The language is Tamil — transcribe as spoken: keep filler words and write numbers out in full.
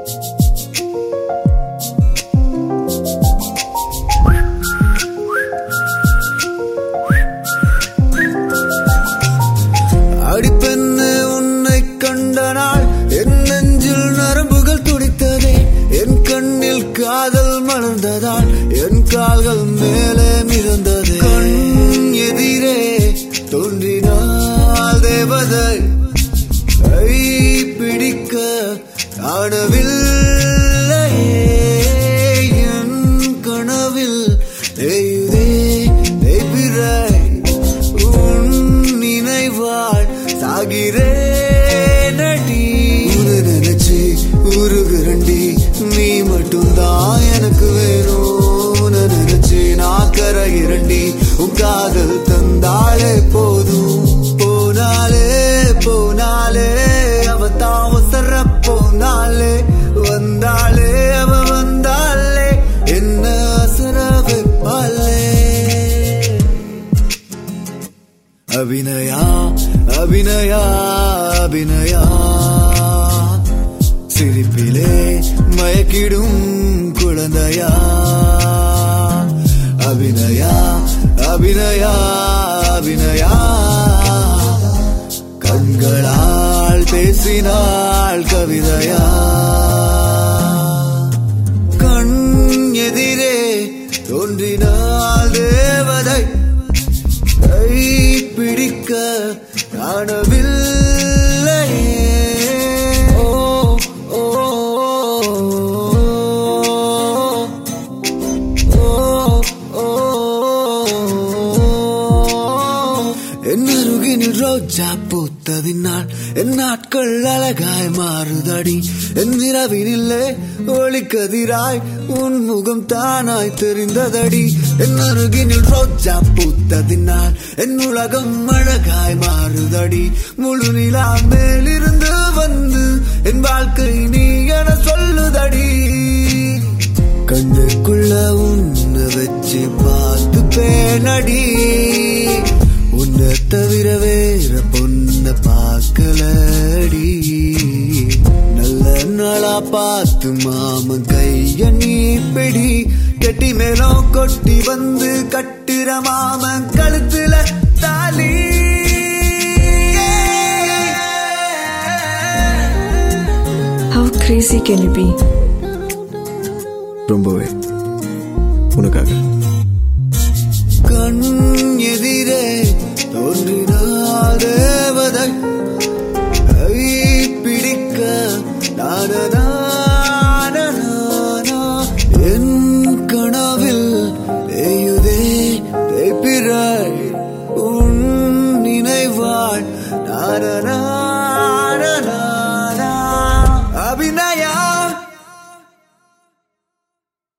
அடிப்பெண்ணு உன்னை கண்ட நாள் என் நெஞ்சில் நரம்புகள் துடித்ததே. என் கண்ணில் காதல் மலர்ந்ததால் என் கால்கள் மேலே மிதந்தது. கண் எதிரே தோன்றினாள் தேவதை, கை பிடிக்க காணவில்லை. என் கனவில் தேயுதே தேய்பிறை, உன் நினைவாள் சாகிறேன் அடி. உன்னை நினைச்சு உருகுரண்டி, நீ மட்டும்தான் எனக்கு வேணும். உன்னை நினைச்சு நான் கரையிரண்டி, உன் காதல் தந்தாலே போதும். போனாலே போனாலே அவ தாவசர போனாலே, வந்தாலே அவ வந்தாலே என்ன அசர வைப்பாலே. அபிநயா அபிநயா அபிநயா, சிரிப்பிலே மயக்கிடும் குழந்தையா. அபிநயா அபிநயா அபிநயா, கண்களால் பேசினாள் கவிதையா. கண் எதிரே தோன்றினாள் தேவதை, கை பிடிக்க காணவில்லை. ஓ ஓ என் அருகினில் ரோஜா பூத்ததினால் என் நாட்கள் அழகாய் மாறுதடி. என் இரவினில்லே ஒளிக்கதிராய் உன் முகம் தானாய் தெரிந்ததடி. என் அருகினில் ரோஜா பூத்ததினால் என் உலகம் அழகாய் மாறுதடி. முழு நிலா மேலிருந்து வந்து என் வாழ்க்கை நீ என சொல்லுதடி. கண்ணுக்குள்ள உன்னை வச்சு பார்த்து பேனடி, உன்னை தவிர வேற பொண்ண பார்க்கலடி. நல்ல நாளா பார்த்து மாமன் கைய நீ பிடி, கெட்டி மேலும் கொட்டி வந்து கட்டுற மாமன் கழுத்துல தாலி. How crazy can you be? ரொம்பவே உனக்காக.